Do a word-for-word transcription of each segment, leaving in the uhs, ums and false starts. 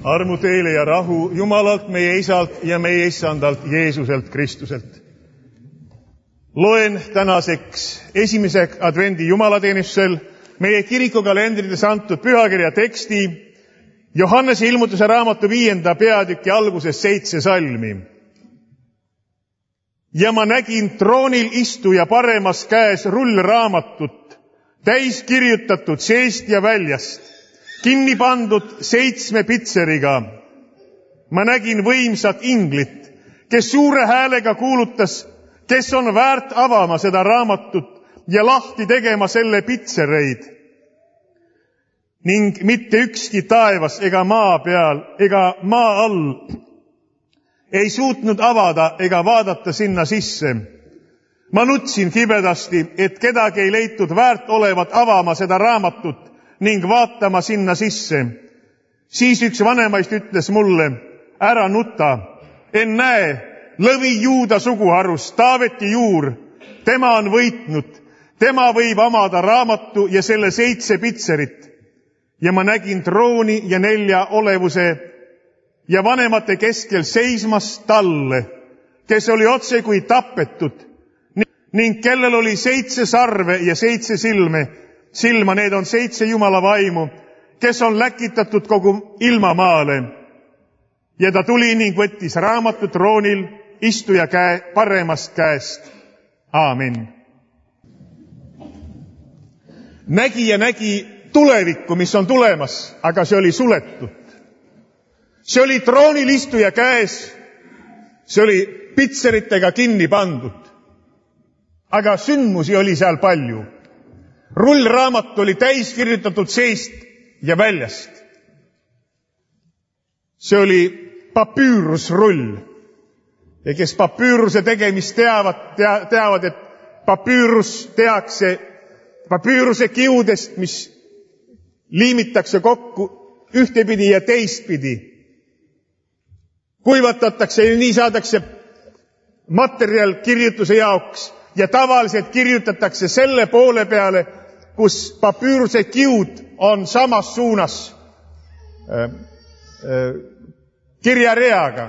Armu teile ja rahu Jumalalt, meie Isalt ja meie Issandalt Jeesuselt Kristuselt. Loen tänaseks esimese advendi jumalateenistusel meie kirikukalendrites antud pühakirja teksti Johannese ilmutuse raamatu viienda peatüki alguses seitse salmi. Ja ma nägin troonil istuja paremas käes rullraamatut, täis kirjutatud seest ja väljast, kinni pandud seitsme pitseriga. Ma nägin võimsat inglit, kes suure häälega kuulutas, kes on väärt avama seda raamatut ja lahti tegema selle pitsereid. Ning mitte ükski taevas ega maa peal ega maa all ei suutnud avada ega vaadata sinna sisse. Ma nutsin kibedasti, et kedagi ei leitud väärt olevat avama seda raamatut ning vaatama sinna sisse. Siis üks vanemaist ütles mulle, ära nuta, en näe, lõvi Juuda suguharust, Taaveti juur, tema on võitnud, tema võib omada raamatu ja selle seitse pitserit. Ja ma nägin trooni ja nelja olevuse ja vanemate keskel seismas talle, kes oli otse kui tapetud ning kellel oli seitse sarve ja seitse silme, silma, need on seitse Jumala vaimu, kes on läkitatud kogu ilmamaale. Ja ta tuli ning võttis raamatu troonil istuja käe paremast käest. Aamen. Nägi ja nägi tulevikku, mis on tulemas, aga see oli suletud. See oli troonil istuja käes, see oli pitseritega kinni pandud. Aga sündmusi oli seal palju. Rullraamat oli täis kirjutatud seest ja väljast. See oli papüürusrull. Ja kes papüüruse tegemist teavad, tea, teavad, et papüürus tehakse papüüruse kiudest, mis liimitakse kokku ühtepidi ja teistpidi. Kuivatatakse ja nii saadakse materjal kirjutuse jaoks ja tavaliselt kirjutatakse selle poole peale, kus papüüruse kiud on samas suunas äh, äh, kirjareaga.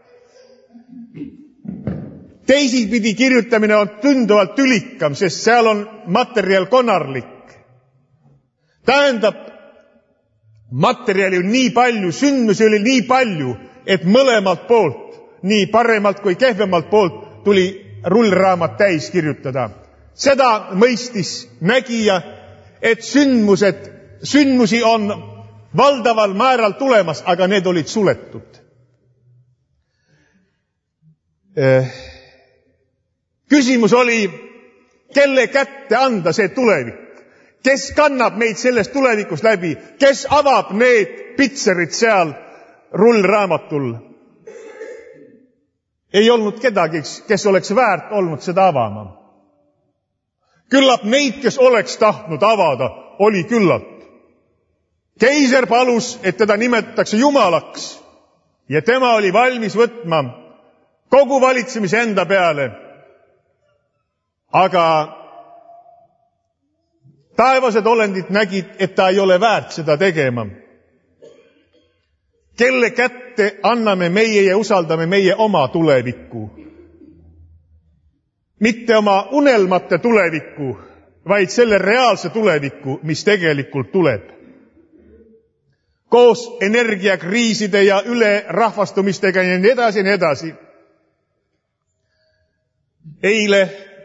Teisipidi kirjutamine on tunduvalt tülikam, sest seal on materjal konarlik. Tähendab, materjali on nii palju, sündmusi oli nii palju, et mõlemalt poolt, nii paremalt kui kehvemalt poolt, tuli rullraamat täis kirjutada. Seda mõistis nägija, et sündmused, sündmusi on valdaval määral tulemas, aga need olid suletud. Küsimus oli, kelle kätte anda see tulevik? Kes kannab meid sellest tulevikust läbi? Kes avab need pitserid seal rullraamatul? Ei olnud kedagi, kes oleks väärt olnud seda avama. Küllap neid, kes oleks tahtnud avada, oli küllalt. Keiser palus, et teda nimetatakse Jumalaks ja tema oli valmis võtma kogu valitsemise enda peale. Aga taevased olendid nägid, et ta ei ole väärt seda tegema. Kelle kätte anname meie ja usaldame meie oma tulevikku? Mitte oma unelmate tulevikku, vaid selle reaalse tulevikku, mis tegelikult tuleb. Koos energiakriiside ja ülerahvastumistega ja nii edasi ja nii edasi. Eile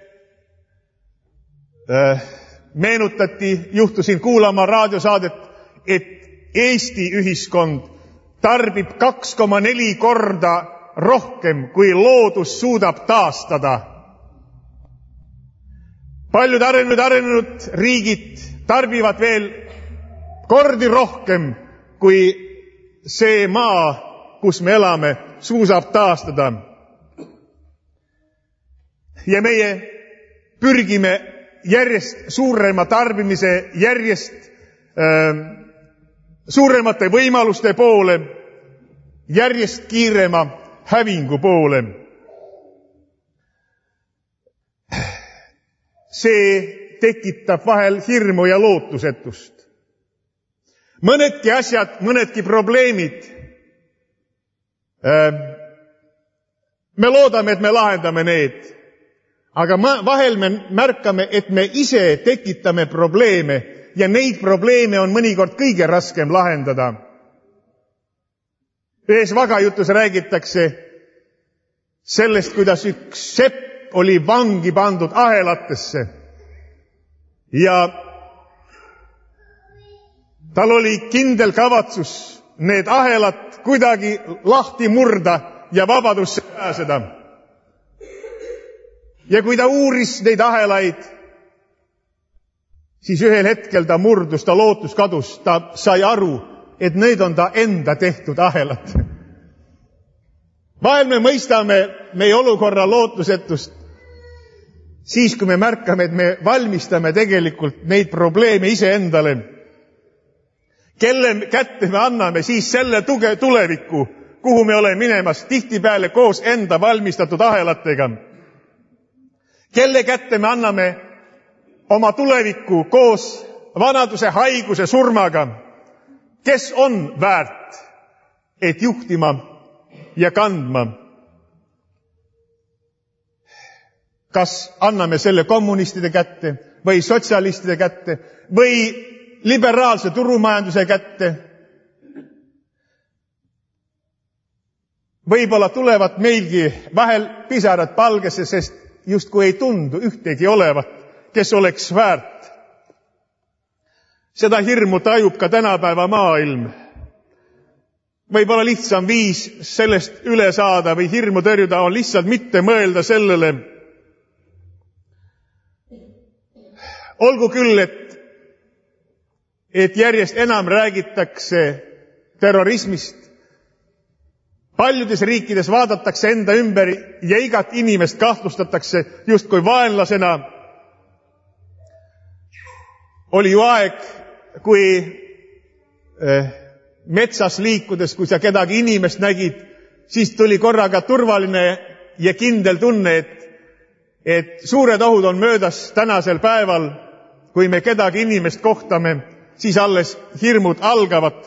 äh, meenutati, juhtusin kuulama raadiosaadet, et Eesti ühiskond tarbib kaks koma neli korda rohkem, kui loodus suudab taastada. Paljud arenenud, arenenud riigid tarbivad veel kordi rohkem, kui see maa, kus me elame, suudab taastada. Ja meie pürgime järjest suurema tarbimise, järjest äh, suuremate võimaluste poole, järjest kiirema hävingu poole. See tekitab vahel hirmu ja lootusetust. Mõnedki asjad, mõnedki probleemid Me loodame, et me lahendame need, aga vahel me märkame, et me ise tekitame probleeme ja neid probleeme on mõnikord kõige raskem lahendada. Ühes vagajutus räägitakse sellest, kuidas üks sepp oli vangi pandud ahelatesse ja tal oli kindel kavatsus need ahelad kuidagi lahti murda ja vabadusse pääseda. Ja kui ta uuris neid ahelaid, siis ühel hetkel ta murdus, ta lootus kadus, ta sai aru, et need on ta enda tehtud ahelad. Vahel me mõistame meie olukorra lootusetust siis, kui me märkame, et me valmistame tegelikult neid probleeme iseendale. Kelle kätte me anname siis selle tuge tuleviku, kuhu me oleme minemas tihtipeale koos enda valmistatud ahelatega. Kelle kätte me anname oma tuleviku koos vanaduse, haiguse, surmaga. Kes on väärt, et juhtima ja kandma? Kas anname selle kommunistide kätte või sotsialistide kätte või liberaalse turumajanduse kätte? Võib-olla tulevad meilgi vahel pisarad palgesse, sest justkui ei tundu ühtegi olevat, kes oleks väärt. Seda hirmu tajub ka tänapäeva maailm. Võib-olla lihtsam viis sellest üle saada või hirmu tõrjuda on lihtsalt mitte mõelda sellele. Olgu küll, et, et järjest enam räägitakse terrorismist. Paljudes riikides vaadatakse enda ümber ja igat inimest kahtlustatakse justkui vaenlasena. Oli ju aeg, kui eh, metsas liikudes, kui sa kedagi inimest nägid, siis tuli korraga turvaline ja kindel tunne, et, et suured ohud on möödas. Tänasel päeval, kui me kedagi inimest kohtame, siis alles hirmud algavad.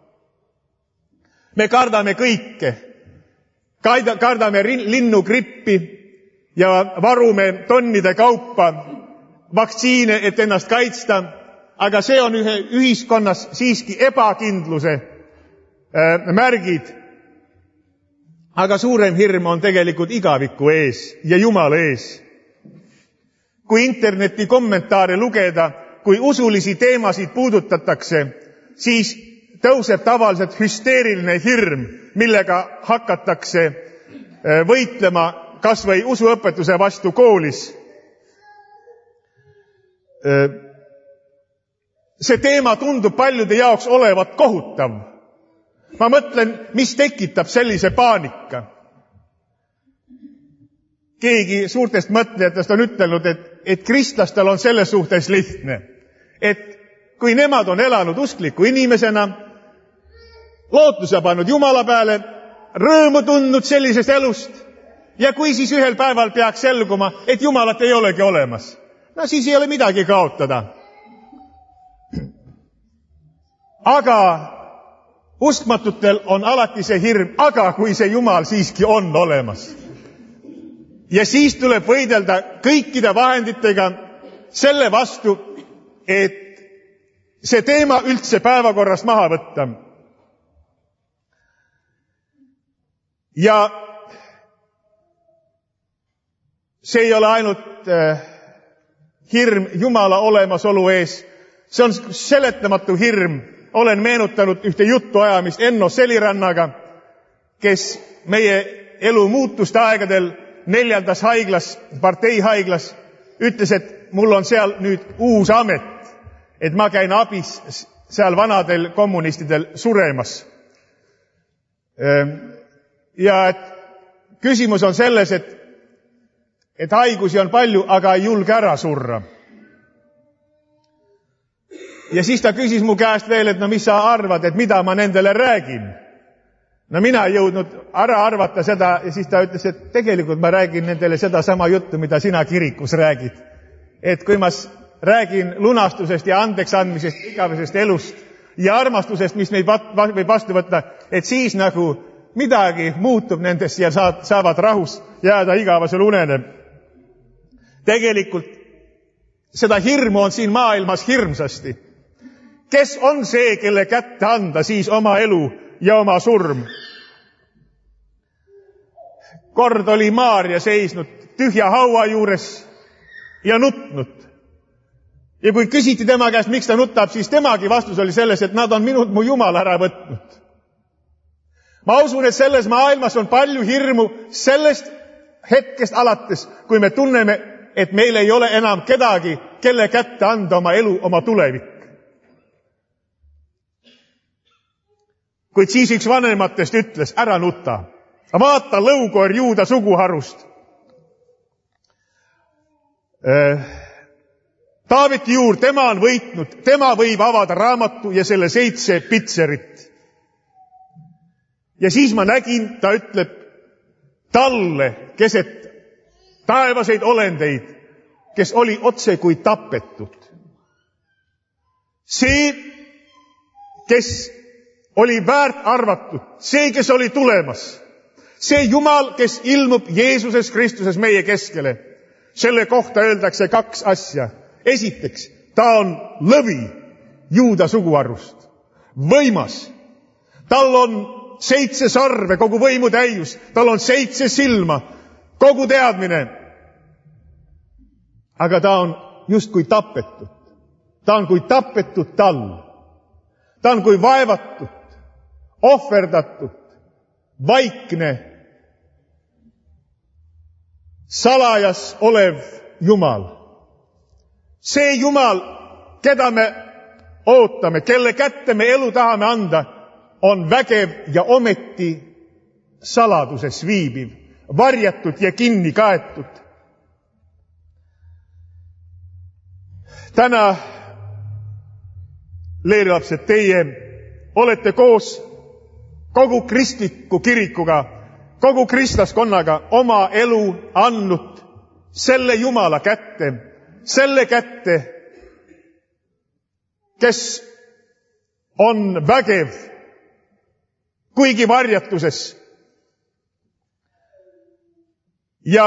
Me kardame kõike. Kardame linnugrippi ja varume tonnide kaupa vaktsiine, et ennast kaitsta, aga see on ühe ühiskonnas siiski ebakindluse märgid. Aga suurem hirm on tegelikult igaviku ees ja Jumala ees. Kui interneti kommentaare lugeda, kui usulisi teemasid puudutatakse, siis tõuseb tavaliselt hüsteeriline hirm, millega hakatakse võitlema kas või usuõpetuse vastu koolis. See teema tundub paljude jaoks olevat kohutav. Ma mõtlen, mis tekitab sellise paanika. Keegi suurtest mõtlejatest on ütelnud, et, et kristlastel on selles suhtes lihtne. Et kui nemad on elanud uskliku inimesena, lootuse pannud Jumala peale, rõõmu tundnud sellisest elust, ja kui siis ühel päeval peaks selguma, et Jumalat ei olegi olemas, no siis ei ole midagi kaotada. Aga uskmatutel on alati see hirm, aga kui see Jumal siiski on olemas. Ja siis tuleb võidelda kõikide vahenditega selle vastu, et see teema üldse päevakorrast maha võtta. Ja see ei ole ainult äh, hirm Jumala olemasolu ees, see on seletamatu hirm. Olen meenutanud ühte juttuajamist Enno Selirannaga, kes meie elu muutuste aegadel neljandas haiglas, parteihaiglas, ütles, et mul on seal nüüd uus amet, et ma käin abis seal vanadel kommunistidel suremas. Ja et küsimus on selles, et, et haigusi on palju, aga ei julge ära surra. Ja siis ta küsis mu käest veel, et no mis sa arvad, et mida ma nendele räägin. No mina ei jõudnud ära arvata seda ja siis ta ütles, et tegelikult ma räägin nendele seda sama juttu, mida sina kirikus räägid. Et kui ma räägin lunastusest ja andeks andmisest, igavesest elust ja armastusest, mis meid võib vastu võtta, et siis nagu midagi muutub nendest ja saavad rahus jääda igavasele unele. Tegelikult seda hirmu on siin maailmas hirmsasti. Kes on see, kelle kätte anda siis oma elu ja oma surm? Kord oli Maarja seisnud tühja haua juures ja nutnud. Ja kui küsiti tema käest, miks ta nutab, siis temagi vastus oli selles, et nad on minult mu Jumal ära võtnud. Ma usun, et selles maailmas on palju hirmu sellest hetkest alates, kui me tunneme, et meil ei ole enam kedagi, kelle kätte anda oma elu, oma tulevik. Kuid siis üks vanematest ütles, ära nuta. Vaata lõukoer Juuda suguharust. Taaveti juur, tema on võitnud, tema võib avada raamatu ja selle seitse pitserit. Ja siis ma nägin, ta ütleb talle keset taevaseid olendeid, kes oli otse kui tapetud. See, kes oli väärt arvatud, see, kes oli tulemas, see Jumal, kes ilmub Jeesuses Kristuses meie keskele, selle kohta öeldakse kaks asja. Esiteks, ta on lõvi Juuda suguharust, võimas. Tal on seitse sarve, kogu võimu täius, tal on seitse silma, kogu teadmine. Aga ta on just kui tapetud. Ta on kui tapetud tal. Ta on kui vaevatud, ohverdatud, vaikne, salajas olev Jumal. See Jumal, keda me ootame, kelle kätte me elu tahame anda, on vägev ja ometi saladuses viibiv, varjatud ja kinni kaetud. Täna, leerilapsed, teie olete koos kogu kristliku kirikuga, kogu kristlaskonnaga oma elu andnud selle Jumala kätte, selle kätte, kes on vägev, kuigi varjatuses. Ja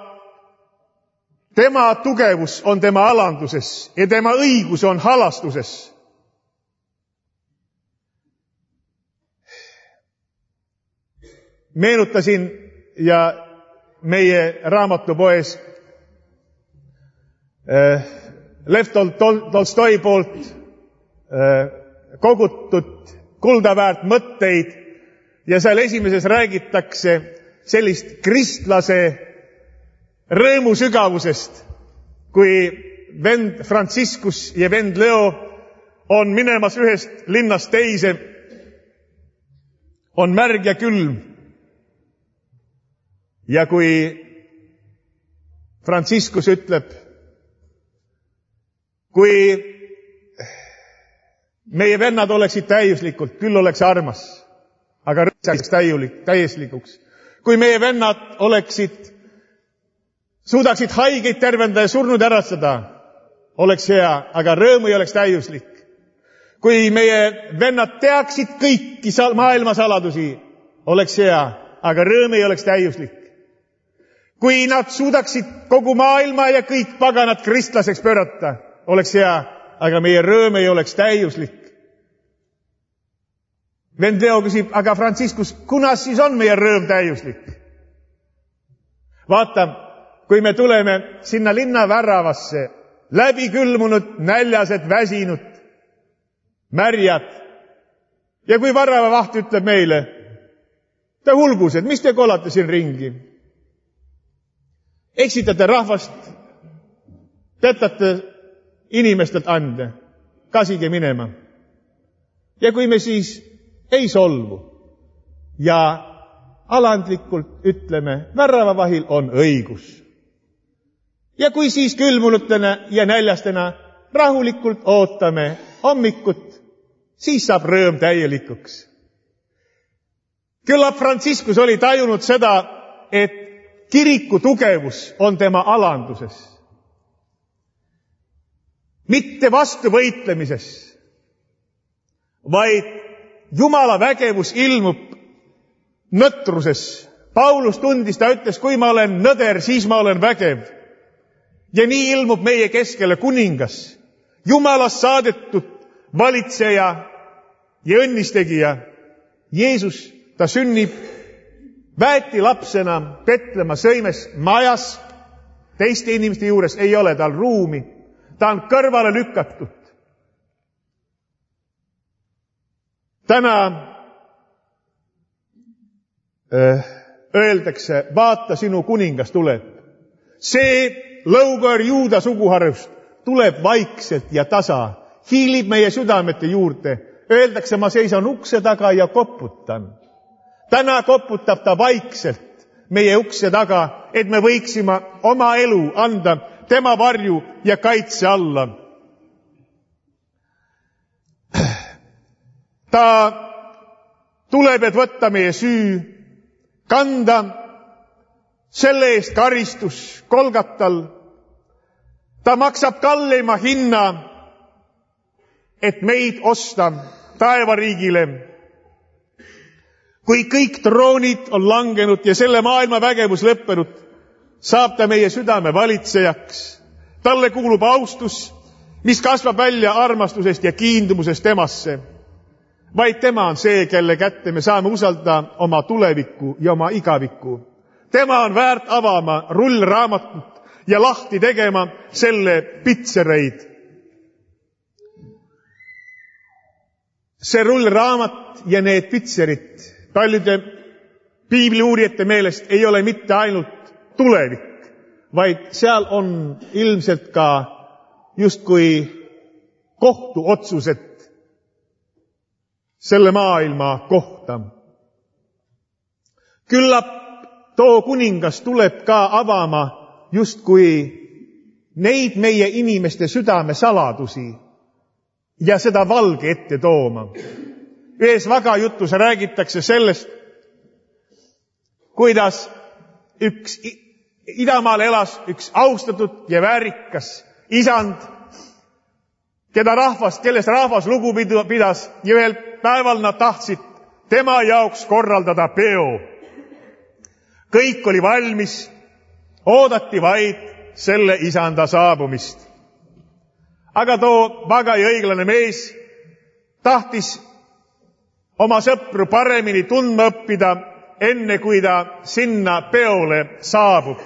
tema tugevus on tema alanduses ja tema õigus on halastuses. Meenutasin ja meie raamatupoes Lev Tolstoi poolt kogutud kuldaväärt mõtteid ja seal esimeses räägitakse sellist kristlase rõõmu sügavusest, kui vend Franciscus ja vend Leo on minemas ühest linnast teise, on märg ja külm. Ja kui Franciscus ütleb, kui meie vennad oleksid täiuslikult, küll oleks armas, aga rõõmsaks täieslikuks. Kui meie vennad oleksid, suudaksid haigeid tervendada ja surnud ärastada, oleks hea, aga rõõm ei oleks täiuslik. Kui meie vennad teaksid kõiki maailma saladusi, oleks hea, aga rõõm ei oleks täiuslik. Kui nad suudaksid kogu maailma ja kõik paganad kristlaseks pöörata, oleks hea, aga meie rõõm ei oleks täiuslik. Vend Leo küsib, aga Franciscus, kunas siis on meie rõõm täiuslik? Vaata, kui me tuleme sinna linna väravasse, läbi külmunud, näljased, väsinud, märjad, ja kui väravavaht ütleb meile, te hulgused, mis te kolate siin ringi? Eksitate rahvast, petate inimestelt ande, kasige minema. Ja kui me siis ei solvu ja alandlikult ütleme, väravavahil on õigus. Ja kui siis külmunutena ja näljastena rahulikult ootame hommikut, siis saab rõõm täielikuks. Küllap Franciscus oli tajunud seda, et kiriku tugevus on tema alanduses. Mitte vastu võitlemises, vaid Jumala vägevus ilmub nõtruses. Paulus tundis, ta ütles, kui ma olen nõder, siis ma olen vägev. Ja nii ilmub meie keskele kuningas, Jumalast saadetud valitseja ja õnnistegija. Jeesus, ta sünnib väeti lapsena Petlemma sõimes majas, teiste inimeste juures ei ole tal ruumi, ta on kõrvale lükatud. Täna öö, öeldakse, vaata, sinu kuningas tuleb. See lõugar Juuda suguharust tuleb vaikselt ja tasa, hiilib meie südamete juurde. Öeldakse, ma seisan ukse taga ja koputan. Täna koputab ta vaikselt meie ukse taga, et me võiksime oma elu anda tema varju ja kaitse alla. Ta tuleb, et võtta meie süü, kanda selle eest karistus Kolgatal. Ta maksab kalleima hinna, et meid osta taevariigile. Kui kõik troonid on langenud ja selle maailma vägevus lõppenud, saab ta meie südame valitsejaks. Talle kuulub austus, mis kasvab välja armastusest ja kiindumusest temasse. Vaid tema on see, kelle kätte me saame usaldada oma tulevikku ja oma igavikku. Tema on väärt avama rullraamatut ja lahti tegema selle pitsereid. See rullraamat ja need pitserid paljude piibliuurijate meelest ei ole mitte ainult tulevik, vaid seal on ilmselt ka justkui kohtuotsused selle maailma kohta. Küllap too kuningas tuleb ka avama justkui neid meie inimeste südame saladusi ja seda valge ette tooma. Ühes vagajutus räägitakse sellest, kuidas üks idamaal elas üks austatud ja väärikas isand, keda rahvas, kellest rahvas lugu pidas ja ühel päeval nad tahtsid tema jaoks korraldada peo. Kõik oli valmis, oodati vaid selle isanda saabumist. Aga too vaga ja õiglane mees tahtis oma sõpru paremini tundma õppida, enne kui ta sinna peole saabub.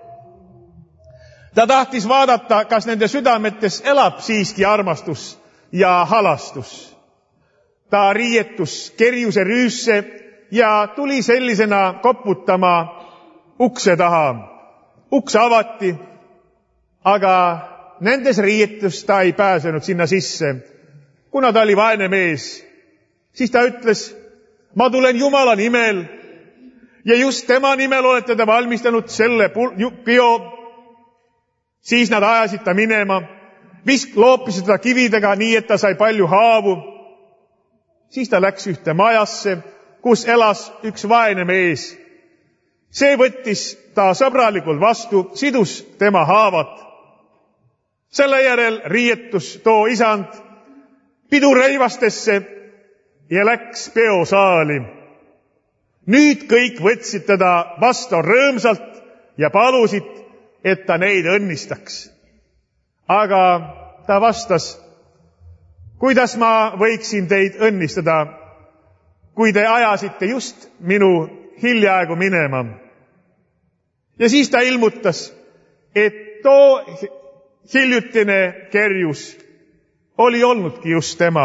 Ta tahtis vaadata, kas nende südametes elab siiski armastus ja halastus. Ta riietus kerjuse rüüsse ja tuli sellisena koputama ukse taha. Uks avati, aga nendes riietus ta ei pääsenud sinna sisse. Kuna ta oli vaene mees, siis ta ütles, ma tulen Jumala nimel ja just tema nimel olete te valmistanud selle peo. Siis nad ajasid ta minema, visk loopisid ta kividega nii, et ta sai palju haavu. Siis ta läks ühte majasse, kus elas üks vaene mees. See võttis ta sõbralikult vastu, sidus tema haavad. Selle järel riietus too isand pidureivastesse ja läks peosaali. Nüüd kõik võtsid teda vastu rõõmsalt ja palusid, et ta neid õnnistaks. Aga ta vastas, kuidas ma võiksin teid õnnistada, kui te ajasite just minu hiljaaegu minema. Ja siis ta ilmutas, et too hiljutine kerjus oli olnudki just tema.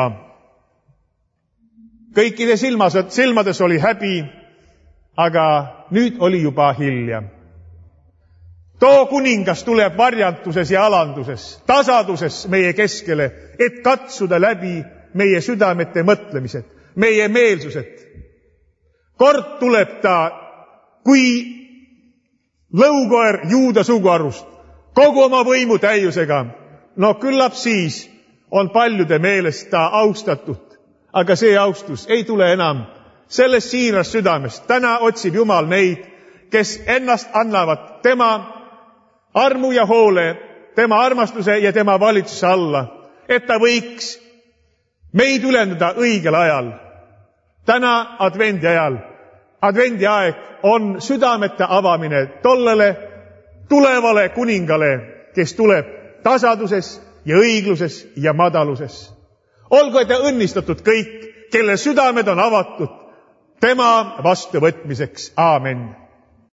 Kõikide silmas, silmades oli häbi, aga nüüd oli juba hilja. Too kuningas tuleb varjantuses ja alanduses, tasaduses meie keskele, et katsuda läbi meie südamete mõtlemised, meie meelsused. Kord tuleb ta kui lõukoer Juuda suguharust, kogu oma võimu täiusega. No küllap siis on paljude meelest ta austatud, aga see austus ei tule enam sellest siirast südamest. Täna otsib Jumal neid, kes ennast annavad tema armu ja hoole, tema armastuse ja tema valitsuse alla, et ta võiks meid ülendada õigel ajal. Täna advendi ajal advendi aeg on südamete avamine tollele tulevale kuningale, kes tuleb tasaduses ja õigluses ja madaluses. Olgu te õnnistatud kõik, kelle südamed on avatud tema vastuvõtmiseks. Aamen.